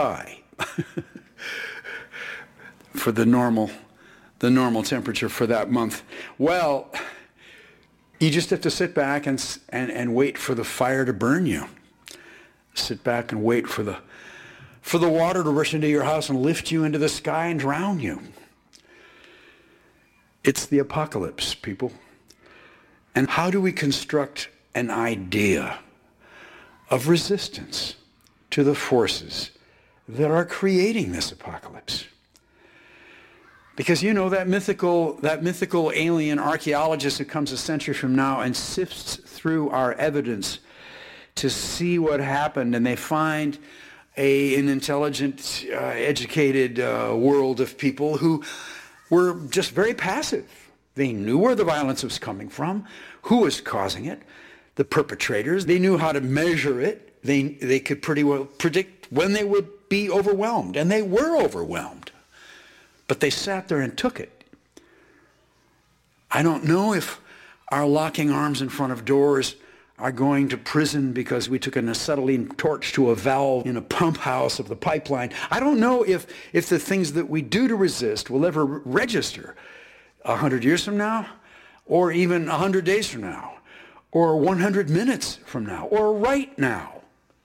high for the normal temperature for that month. Well, you just have to sit back and wait for the fire to burn you. Sit back and wait for the water to rush into your house and lift you into the sky and drown you. It's the apocalypse, people. And how do we construct an idea of resistance to the forces that are creating this apocalypse? Because you know that mythical alien archaeologist who comes a century from now and sifts through our evidence to see what happened, and they find an intelligent, educated world of people who were just very passive. They knew where the violence was coming from, who was causing it, the perpetrators. They knew how to measure it. They could pretty well predict when they would be overwhelmed, and they were overwhelmed. But they sat there and took it. I don't know if our locking arms in front of doors are going to prison because we took an acetylene torch to a valve in a pump house of the pipeline. I don't know if the things that we do to resist will ever register 100 years from now, or even 100 days from now, or 100 minutes from now, or right now.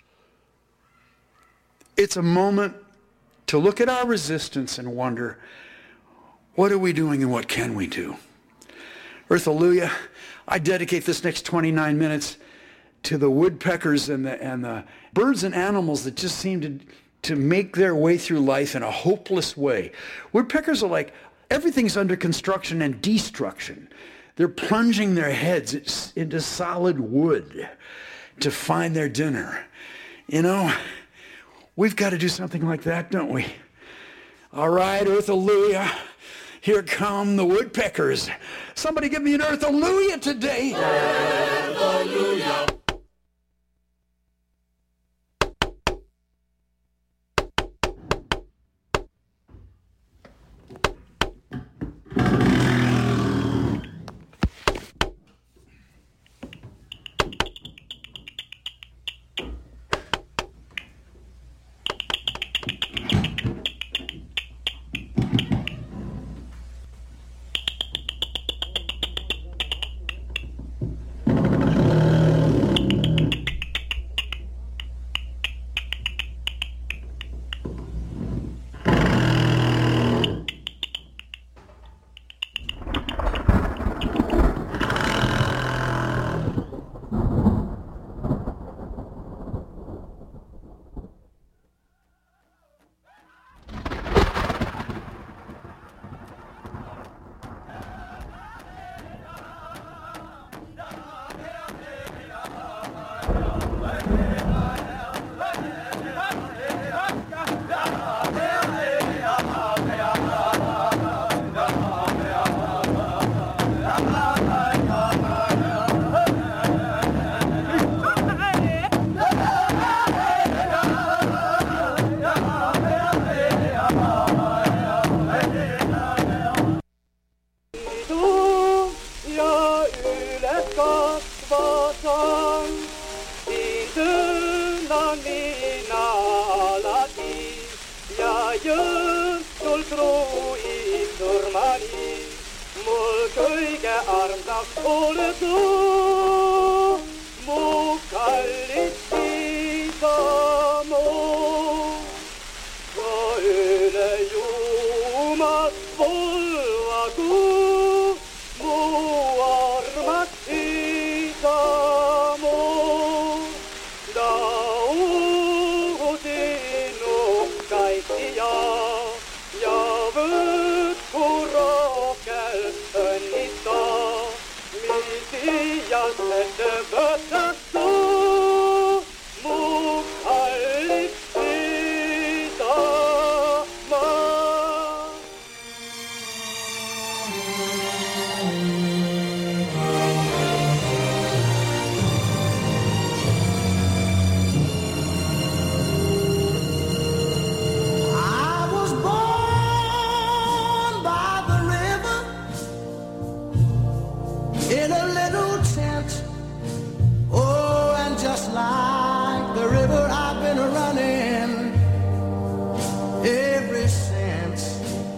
It's a moment to look at our resistance and wonder, what are we doing and what can we do? Earth Alleluia, I dedicate this next 29 minutes to the woodpeckers and the birds and animals that just seem to make their way through life in a hopeless way. Woodpeckers are like, everything's under construction and destruction. They're plunging their heads into solid wood to find their dinner. You know, we've got to do something like that, don't we? All right, Earth Alleluia. Here come the woodpeckers. Somebody give me an Earth Alleluia today. Earth Alleluia.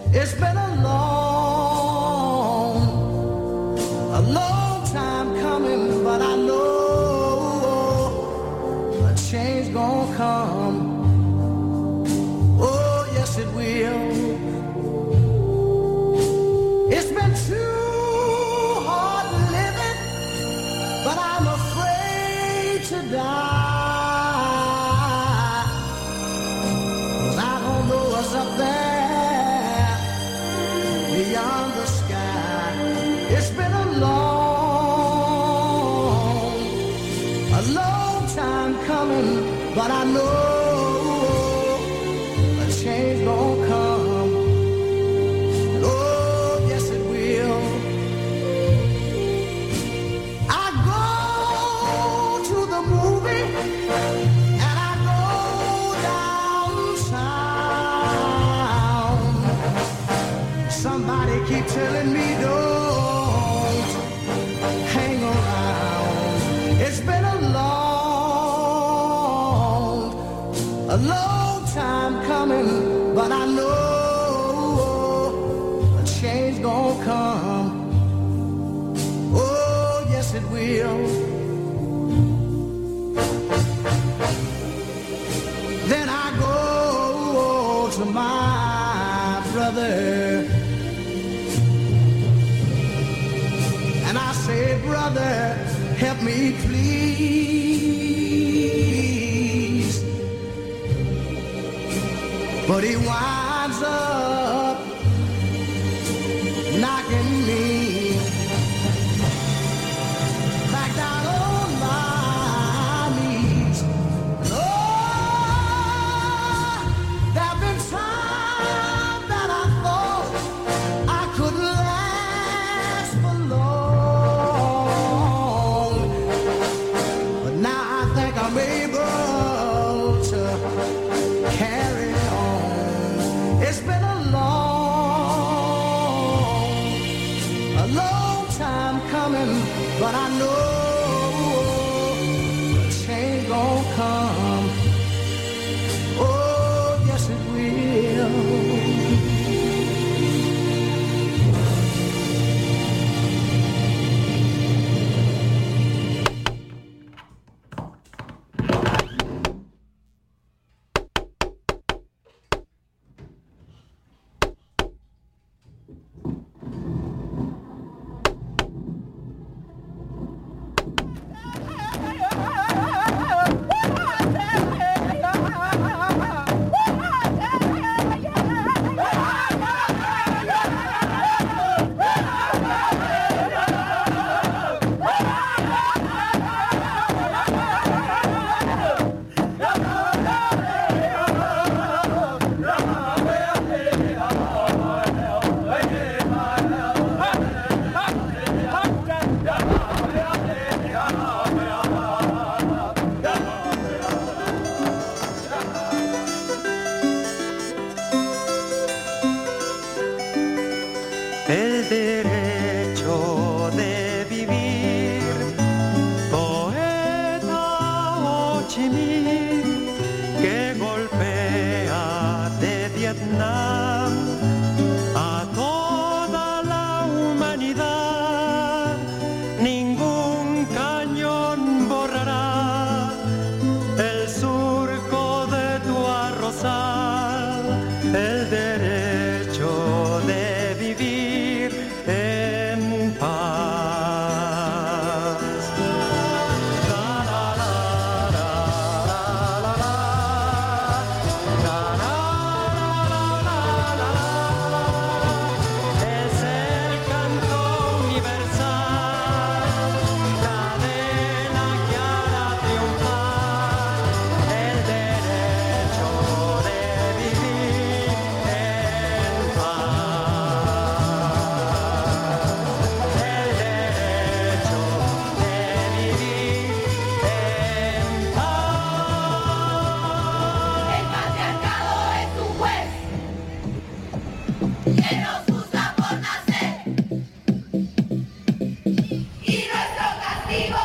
It's been a long time coming, but I know a change gonna come. Oh, yes it will. It's been too hard living, but I'm afraid to die. 'Cause I don't know what's up there beyond the sky. It's been a long time coming, but I know a change gonna come. Oh, yes it will. I go to the movie and I go downtown. Somebody keep telling me don't hang around. It's been a long time coming, but I know a change gonna come. Oh, yes it will. Then I go to my brother and I say, brother, help me please. But he winds up knocking me back down on my knees. Oh, there've been times that I thought I could last for long, but now I think I'm able to carry on. It's been a long time coming, but I know a change gon' come. Oh, yes it will. El derecho de vivir, poeta Ho Chi Minh, que golpea de Vietnam a toda la humanidad. Ningún cañón borrará el surco de tu arrozal. El derecho de vivir en paz. La la la la la la la la la. Es el canto universal, cadena que hará triunfar el derecho de vivir en paz. El derecho de vivir en paz. El patriarcado es un juez que nos juzga por nacer y nuestro castigo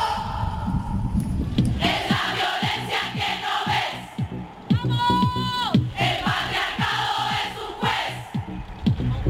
es la violencia que no ves. El patriarcado es un juez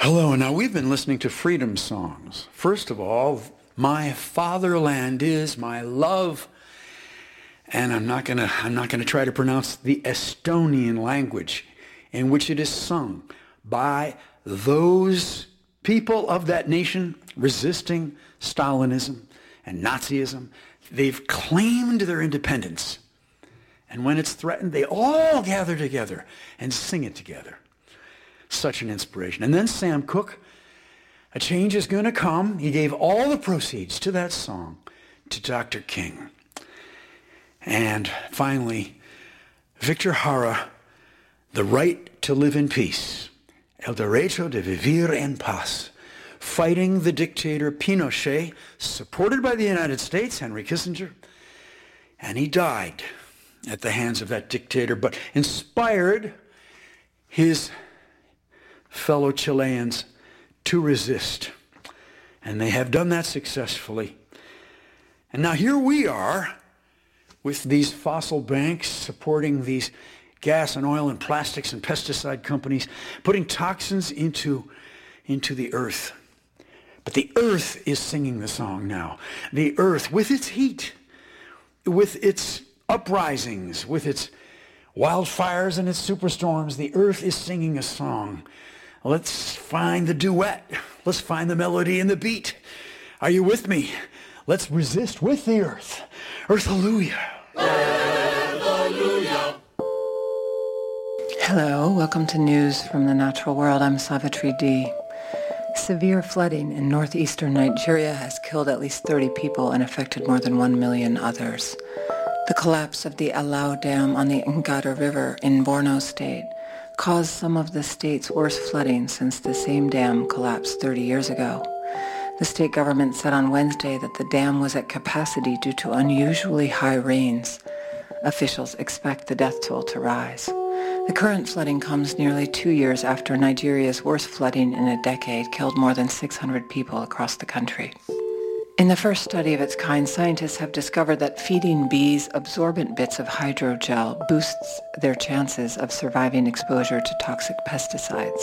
Hello, and now we've been listening to freedom songs. First of all, My Fatherland Is My Love. And I'm not gonna try to pronounce the Estonian language in which it is sung by those people of that nation resisting Stalinism and Nazism. They've claimed their independence. And when it's threatened, they all gather together and sing it together. Such an inspiration. And then Sam Cooke, a change is going to come. He gave all the proceeds to that song to Dr. King. And finally, Victor Jara, The Right to Live in Peace, El Derecho de Vivir en Paz, fighting the dictator Pinochet, supported by the United States, Henry Kissinger. And he died at the hands of that dictator, but inspired his fellow Chileans to resist. And they have done that successfully. And now here we are with these fossil banks supporting these gas and oil and plastics and pesticide companies, putting toxins into the earth. But the earth is singing the song now. The earth, with its heat, with its uprisings, with its wildfires and its superstorms, the earth is singing a song. Let's find the duet. Let's find the melody and the beat. Are you with me? Let's resist with the earth. Earth, hallelujah. Hello, welcome to News from the Natural World. I'm Savitri D. Severe flooding in northeastern Nigeria has killed at least 30 people and affected more than 1 million others. The collapse of the Alau Dam on the Ngada River in Borno State caused some of the state's worst flooding since the same dam collapsed 30 years ago. The state government said on Wednesday that the dam was at capacity due to unusually high rains. Officials expect the death toll to rise. The current flooding comes nearly 2 years after Nigeria's worst flooding in a decade killed more than 600 people across the country. In the first study of its kind, scientists have discovered that feeding bees absorbent bits of hydrogel boosts their chances of surviving exposure to toxic pesticides.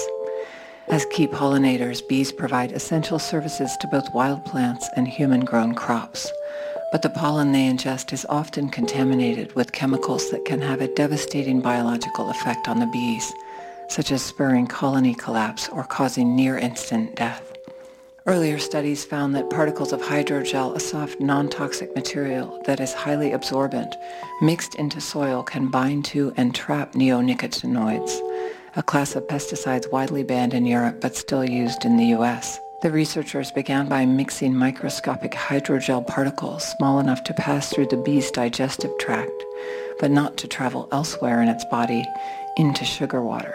As key pollinators, bees provide essential services to both wild plants and human-grown crops. But the pollen they ingest is often contaminated with chemicals that can have a devastating biological effect on the bees, such as spurring colony collapse or causing near-instant death. Earlier studies found that particles of hydrogel, a soft, non-toxic material that is highly absorbent, mixed into soil can bind to and trap neonicotinoids, a class of pesticides widely banned in Europe but still used in the U.S. The researchers began by mixing microscopic hydrogel particles small enough to pass through the bee's digestive tract, but not to travel elsewhere in its body into sugar water.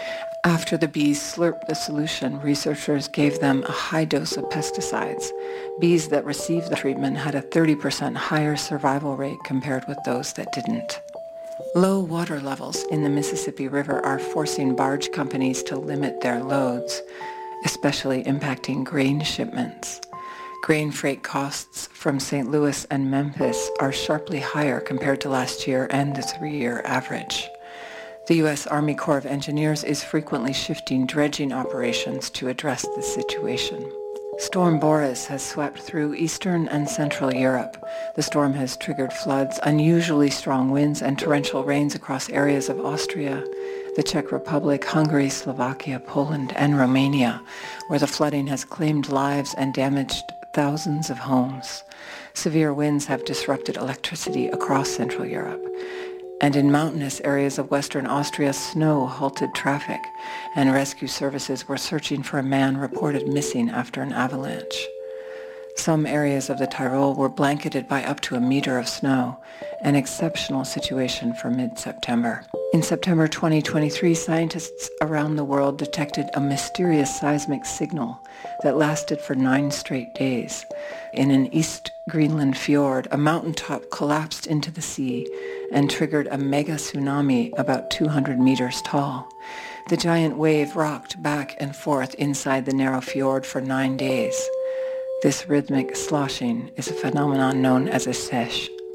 After the bees slurped the solution, researchers gave them a high dose of pesticides. Bees that received the treatment had a 30% higher survival rate compared with those that didn't. Low water levels in the Mississippi River are forcing barge companies to limit their loads, especially impacting grain shipments. Grain freight costs from St. Louis and Memphis are sharply higher compared to last year and the 3-year average. The U.S. Army Corps of Engineers is frequently shifting dredging operations to address this situation. Storm Boris has swept through eastern and central Europe. The storm has triggered floods, unusually strong winds, and torrential rains across areas of Austria, the Czech Republic, Hungary, Slovakia, Poland, and Romania, where the flooding has claimed lives and damaged thousands of homes. Severe winds have disrupted electricity across Central Europe. And in mountainous areas of western Austria, snow halted traffic, and rescue services were searching for a man reported missing after an avalanche. Some areas of the Tyrol were blanketed by up to a meter of snow, an exceptional situation for mid-September. In September 2023, scientists around the world detected a mysterious seismic signal that lasted for 9 straight days. In an East Greenland fjord, a mountaintop collapsed into the sea and triggered a mega tsunami about 200 meters tall. The giant wave rocked back and forth inside the narrow fjord for 9 days. This rhythmic sloshing is a phenomenon known as a seiche,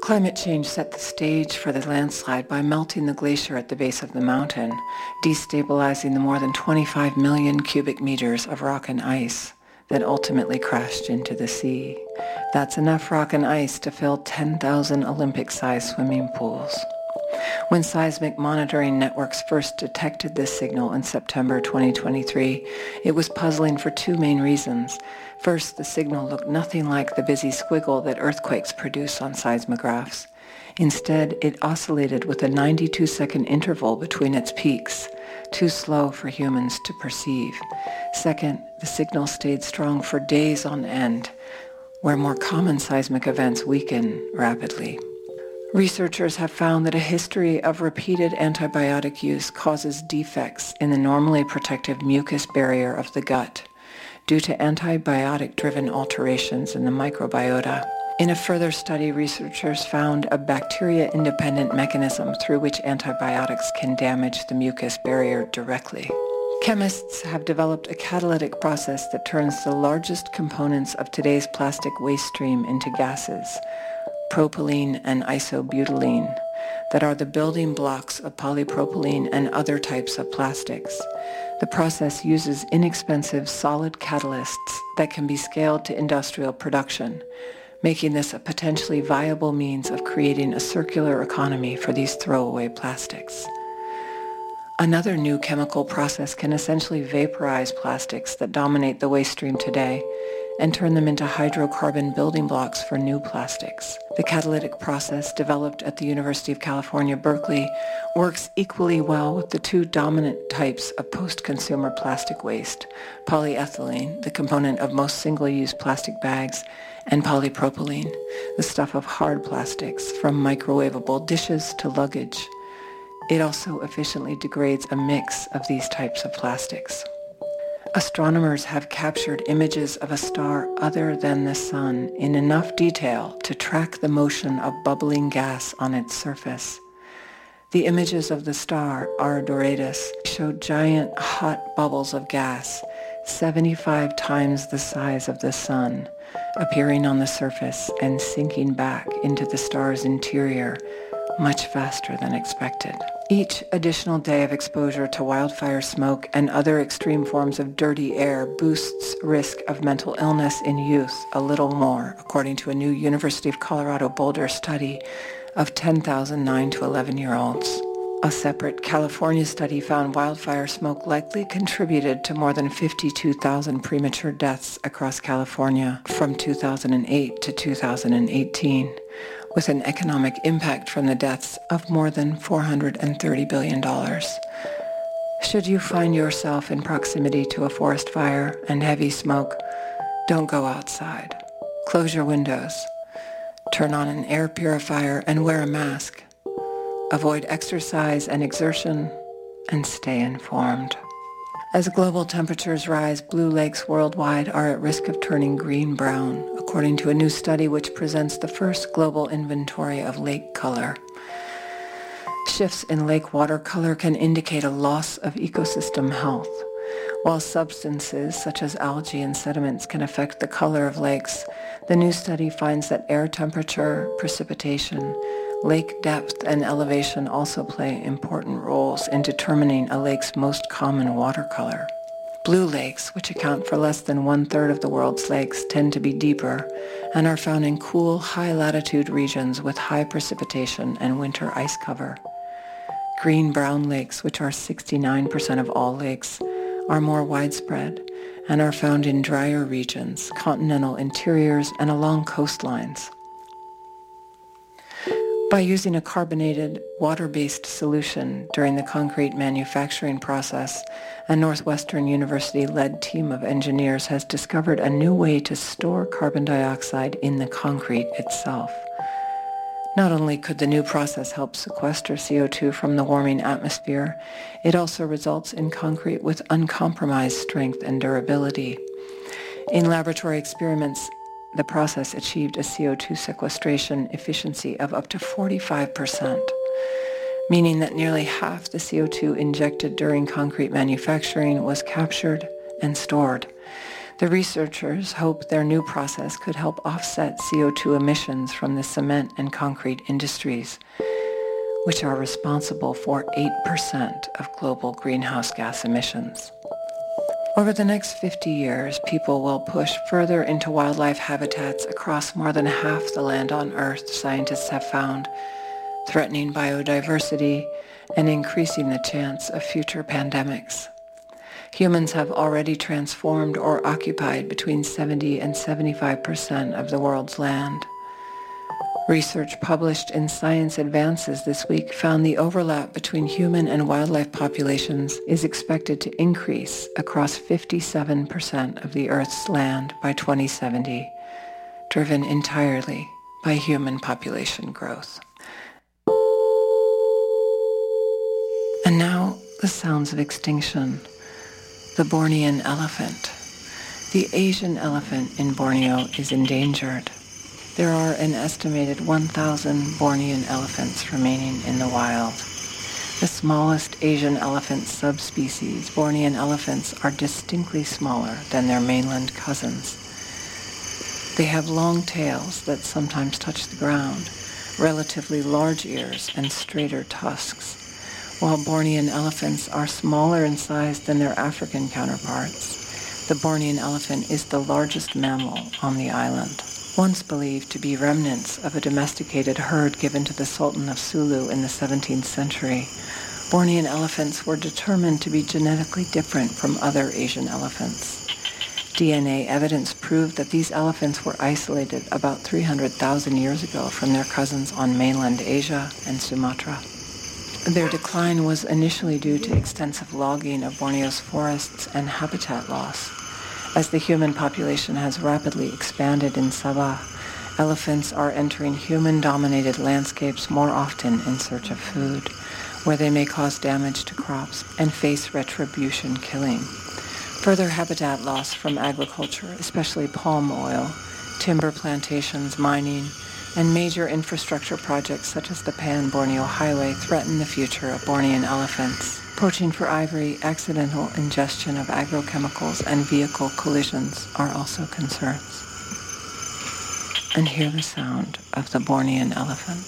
Climate change set the stage for the landslide by melting the glacier at the base of the mountain, destabilizing the more than 25 million cubic meters of rock and ice that ultimately crashed into the sea. That's enough rock and ice to fill 10,000 Olympic-sized swimming pools. When seismic monitoring networks first detected this signal in September 2023, it was puzzling for two main reasons. First, the signal looked nothing like the busy squiggle that earthquakes produce on seismographs. Instead, it oscillated with a 92-second interval between its peaks, too slow for humans to perceive. Second, the signal stayed strong for days on end, where more common seismic events weaken rapidly. Researchers have found that a history of repeated antibiotic use causes defects in the normally protective mucus barrier of the gut due to antibiotic-driven alterations in the microbiota. In a further study, researchers found a bacteria-independent mechanism through which antibiotics can damage the mucus barrier directly. Chemists have developed a catalytic process that turns the largest components of today's plastic waste stream into gases, propylene and isobutylene, that are the building blocks of polypropylene and other types of plastics. The process uses inexpensive solid catalysts that can be scaled to industrial production, making this a potentially viable means of creating a circular economy for these throwaway plastics. Another new chemical process can essentially vaporize plastics that dominate the waste stream today and turn them into hydrocarbon building blocks for new plastics. The catalytic process, developed at the University of California, Berkeley, works equally well with the two dominant types of post-consumer plastic waste: polyethylene, the component of most single-use plastic bags, and polypropylene, the stuff of hard plastics, from microwavable dishes to luggage. It also efficiently degrades a mix of these types of plastics. Astronomers have captured images of a star other than the sun in enough detail to track the motion of bubbling gas on its surface. The images of the star, R Doradus, showed giant hot bubbles of gas, 75 times the size of the sun, appearing on the surface and sinking back into the star's interior much faster than expected. Each additional day of exposure to wildfire smoke and other extreme forms of dirty air boosts risk of mental illness in youth a little more, according to a new University of Colorado Boulder study of 10,000 9 to 11-year-olds. A separate California study found wildfire smoke likely contributed to more than 52,000 premature deaths across California from 2008 to 2018, with an economic impact from the deaths of more than $430 billion. Should you find yourself in proximity to a forest fire and heavy smoke, don't go outside. Close your windows. Turn on an air purifier and wear a mask. Avoid exercise and exertion, and stay informed. As global temperatures rise, blue lakes worldwide are at risk of turning green-brown, according to a new study which presents the first global inventory of lake color. Shifts in lake water color can indicate a loss of ecosystem health. While substances such as algae and sediments can affect the color of lakes, the new study finds that air temperature, precipitation, lake depth, and elevation also play important roles in determining a lake's most common water color. Blue lakes, which account for less than 1/3 of the world's lakes, tend to be deeper and are found in cool, high-latitude regions with high precipitation and winter ice cover. Green-brown lakes, which are 69% of all lakes, are more widespread and are found in drier regions, continental interiors, and along coastlines. By using a carbonated, water-based solution during the concrete manufacturing process, a Northwestern University-led team of engineers has discovered a new way to store carbon dioxide in the concrete itself. Not only could the new process help sequester CO2 from the warming atmosphere, it also results in concrete with uncompromised strength and durability. In laboratory experiments, the process achieved a CO2 sequestration efficiency of up to 45%, meaning that nearly half the CO2 injected during concrete manufacturing was captured and stored. The researchers hope their new process could help offset CO2 emissions from the cement and concrete industries, which are responsible for 8% of global greenhouse gas emissions. Over the next 50 years, people will push further into wildlife habitats across more than half the land on Earth, scientists have found, threatening biodiversity and increasing the chance of future pandemics. Humans have already transformed or occupied between 70 and 75% of the world's land. Research published in Science Advances this week found the overlap between human and wildlife populations is expected to increase across 57% of the Earth's land by 2070, driven entirely by human population growth. And now, the sounds of extinction. The Bornean elephant. The Asian elephant in Borneo is endangered. There are an estimated 1,000 Bornean elephants remaining in the wild. The smallest Asian elephant subspecies, Bornean elephants, are distinctly smaller than their mainland cousins. They have long tails that sometimes touch the ground, relatively large ears, and straighter tusks. While Bornean elephants are smaller in size than their African counterparts, the Bornean elephant is the largest mammal on the island. Once believed to be remnants of a domesticated herd given to the Sultan of Sulu in the 17th century, Bornean elephants were determined to be genetically different from other Asian elephants. DNA evidence proved that these elephants were isolated about 300,000 years ago from their cousins on mainland Asia and Sumatra. Their decline was initially due to extensive logging of Borneo's forests and habitat loss. As the human population has rapidly expanded in Sabah, elephants are entering human-dominated landscapes more often in search of food, where they may cause damage to crops and face retribution killing. Further habitat loss from agriculture, especially palm oil, timber plantations, mining, and major infrastructure projects such as the Pan-Borneo Highway threaten the future of Bornean elephants. Poaching for ivory, accidental ingestion of agrochemicals, and vehicle collisions are also concerns. And hear the sound of the Bornean elephant.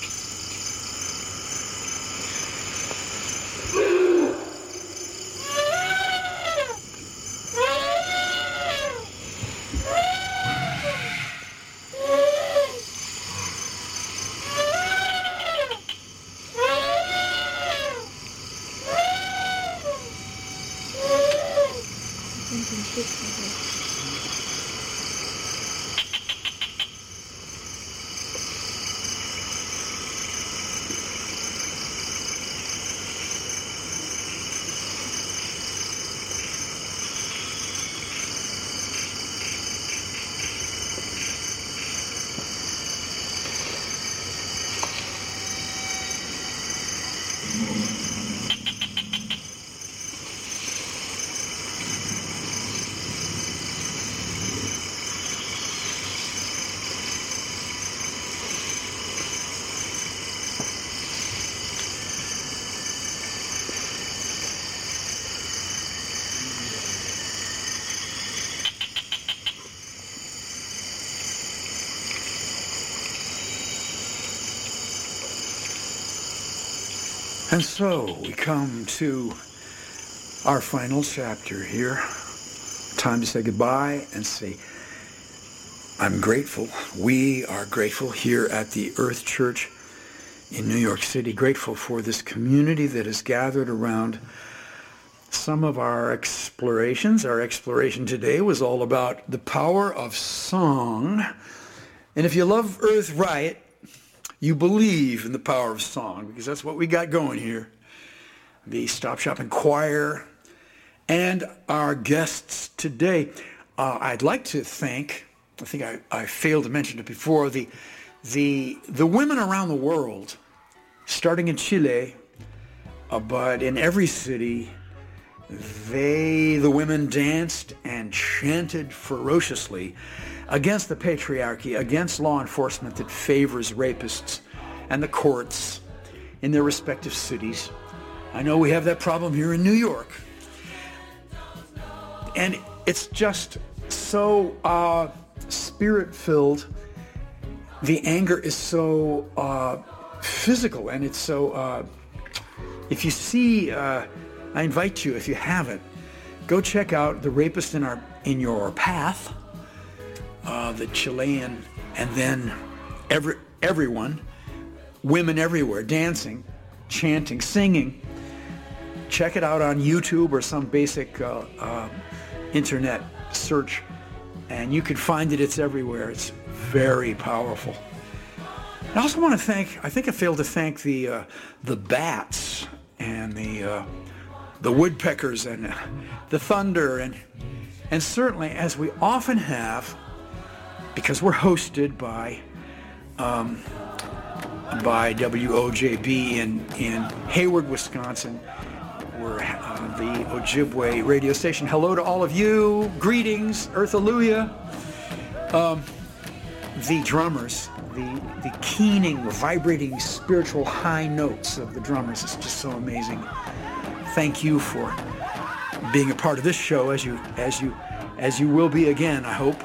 And so we come to our final chapter here. Time to say goodbye and say, I'm grateful. We are grateful here at the Earth Church in New York City, grateful for this community that has gathered around some of our explorations. Our exploration today was all about the power of song. And if you love Earth right, you believe in the power of song, because that's what we got going here. The Stop Shop and Choir and our guests today. I'd like to thank, I think I failed to mention it before, the women around the world, starting in Chile, but in every city, the women danced and chanted ferociously against the patriarchy, against law enforcement that favors rapists and the courts in their respective cities. I know we have that problem here in New York. And it's just so spirit-filled. The anger is so physical, and it's so... if you see... I invite you, if you haven't, go check out The Rapist in Your Path, the Chilean, and then everyone, women everywhere, dancing, chanting, singing. Check it out on YouTube or some basic internet search, and you can find it. It's everywhere. It's very powerful. I also want to thank, I think I failed to thank the bats and the woodpeckers and the thunder and certainly, as we often have, because we're hosted by WOJB in Hayward, Wisconsin. We're the Ojibwe radio station. Hello to all of you. Greetings, Earthaluia. The drummers, the keening, vibrating, spiritual high notes of the drummers is just so amazing. Thank you for being a part of this show, as you will be again, I hope.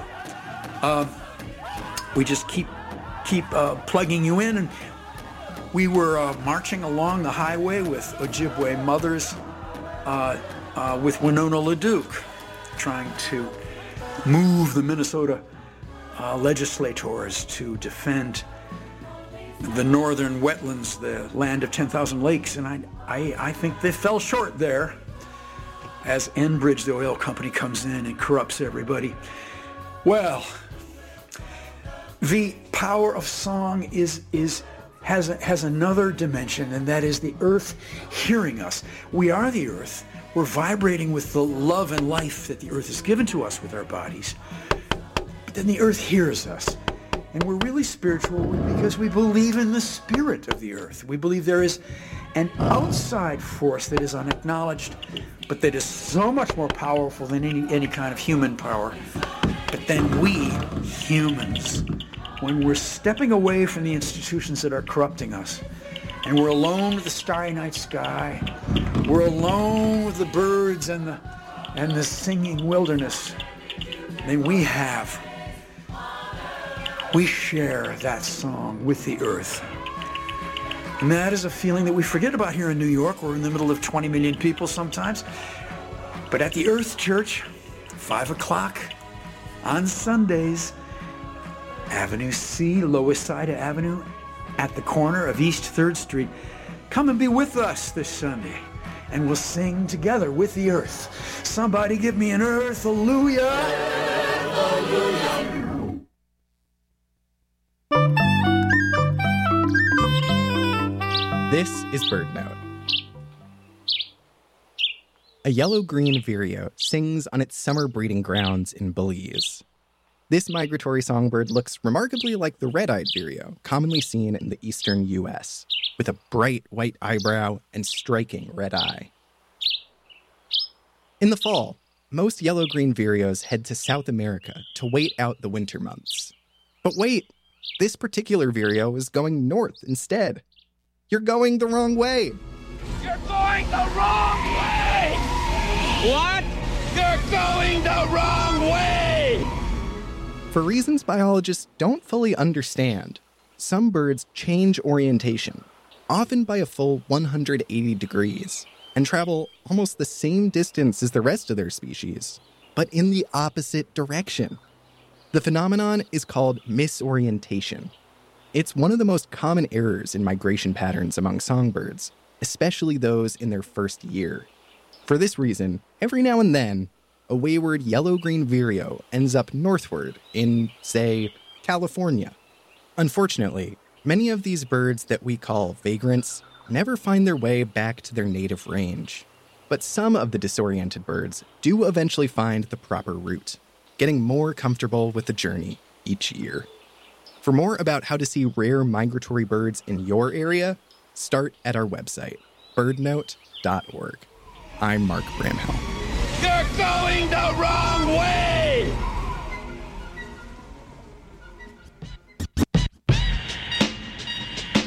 We just keep plugging you in, and we were marching along the highway with Ojibwe mothers, with Winona LaDuke, trying to move the Minnesota legislators to defend the northern wetlands, the land of 10,000 lakes, and I think they fell short there as Enbridge, the oil company, comes in and corrupts everybody. Well, the power of song has another dimension, and that is the earth hearing us. We are the earth. We're vibrating with the love and life that the earth has given to us with our bodies. But then the earth hears us. And we're really spiritual because we believe in the spirit of the earth. We believe there is an outside force that is unacknowledged, but that is so much more powerful than any kind of human power. But then we, humans, when we're stepping away from the institutions that are corrupting us, and we're alone with the starry night sky, we're alone with the birds and the singing wilderness, then we share that song with the earth. And that is a feeling that we forget about here in New York. We're in the middle of 20 million people sometimes. But at the Earth Church, 5 o'clock on Sundays, Avenue C, Loisaida Avenue, at the corner of East 3rd Street. Come and be with us this Sunday, and we'll sing together with the earth. Somebody give me an Earthaluia. This is BirdNote. A yellow-green vireo sings on its summer breeding grounds in Belize. This migratory songbird looks remarkably like the red-eyed vireo, commonly seen in the eastern U.S., with a bright white eyebrow and striking red eye. In the fall, most yellow-green vireos head to South America to wait out the winter months. But wait, this particular vireo is going north instead. You're going the wrong way. You're going the wrong way! What? You're going the wrong way! For reasons biologists don't fully understand, some birds change orientation, often by a full 180 degrees, and travel almost the same distance as the rest of their species, but in the opposite direction. The phenomenon is called misorientation. It's one of the most common errors in migration patterns among songbirds, especially those in their first year. For this reason, every now and then, a wayward yellow-green vireo ends up northward in, say, California. Unfortunately, many of these birds that we call vagrants never find their way back to their native range. But some of the disoriented birds do eventually find the proper route, getting more comfortable with the journey each year. For more about how to see rare migratory birds in your area, start at our website, birdnote.org. I'm Mark Bramhill. You're going the wrong way!